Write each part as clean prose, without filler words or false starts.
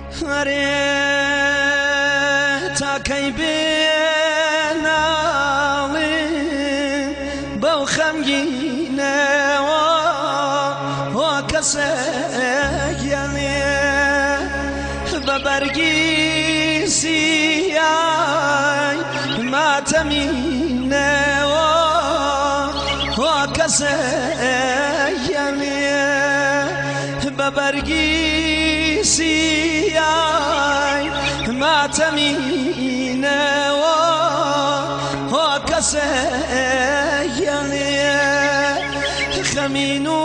هەرێ تاکەی بێناڵێ بەو خەمگینەوە هۆ کەسێکیانێ بە بەرگی سیای ماتەمینەوە هۆ کەسێکیانێ بە بەرگی سیای ماتەمینەوە هۆ کەسێکیانێ خەمین و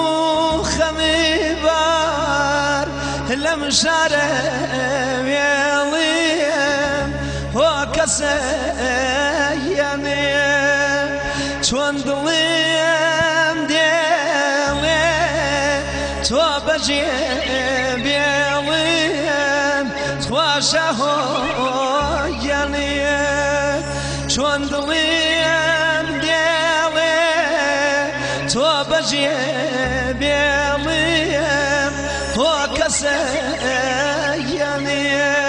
خەمیبار لەم شارە وێڵێم هۆ کەسێکیانێ چۆن دڵێم دێڵێ تۆ بەجێ بێڵێم تواشە هۆیانێ چۆن دڵێم دێڵێ تۆ بەجێ بێڵێم هۆ کەسێکیانێ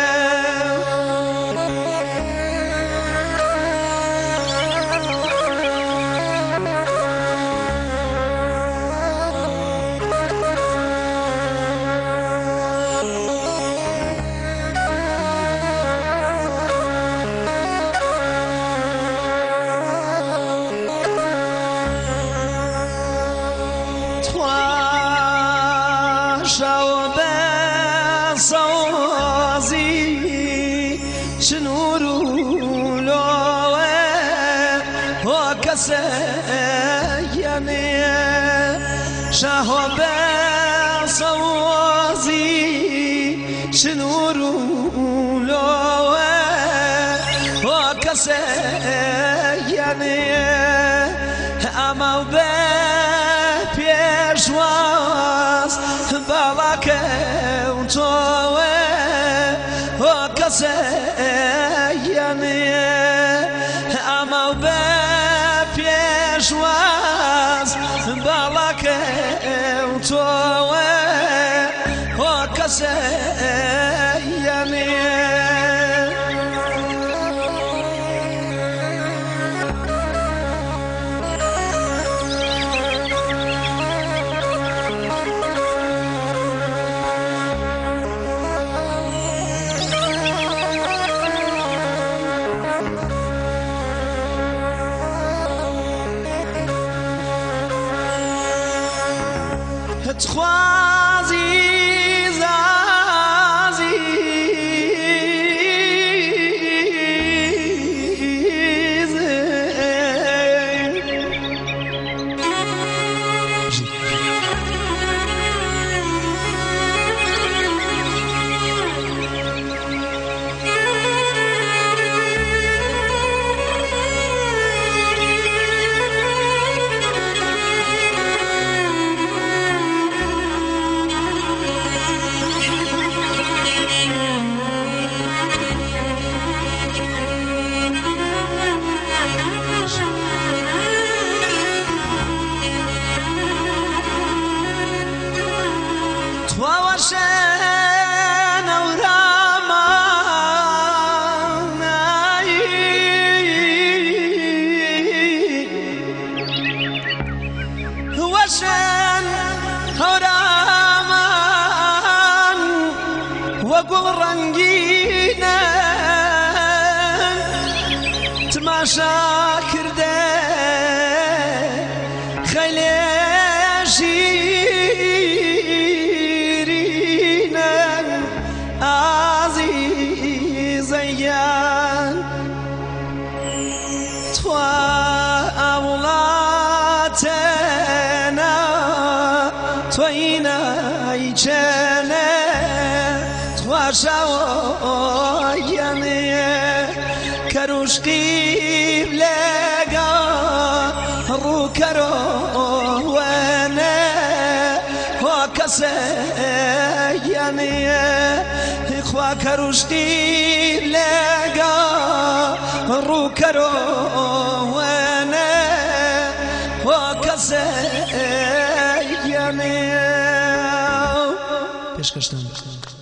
شاو بسازی شنورو لوه هو کسیانه شاو بسازی شنورو لوه هو کسیانه اما به پیشواز باڵاکەم تۆوە هۆ کەسێکیانێ ئەمە بە پێشواز باڵاکەم تۆوە هۆ کەسێکیانێ تخوازی زازی وشان ورامان وشان ورامان وقل رنگينا تماشا كرده خيلي توینا ایچنه تواشاویانه کروشتی لگا رو کروانه هو کسیانه خوا کروشتی لگا رو کروانه هو کسیانه پیشکش دارم.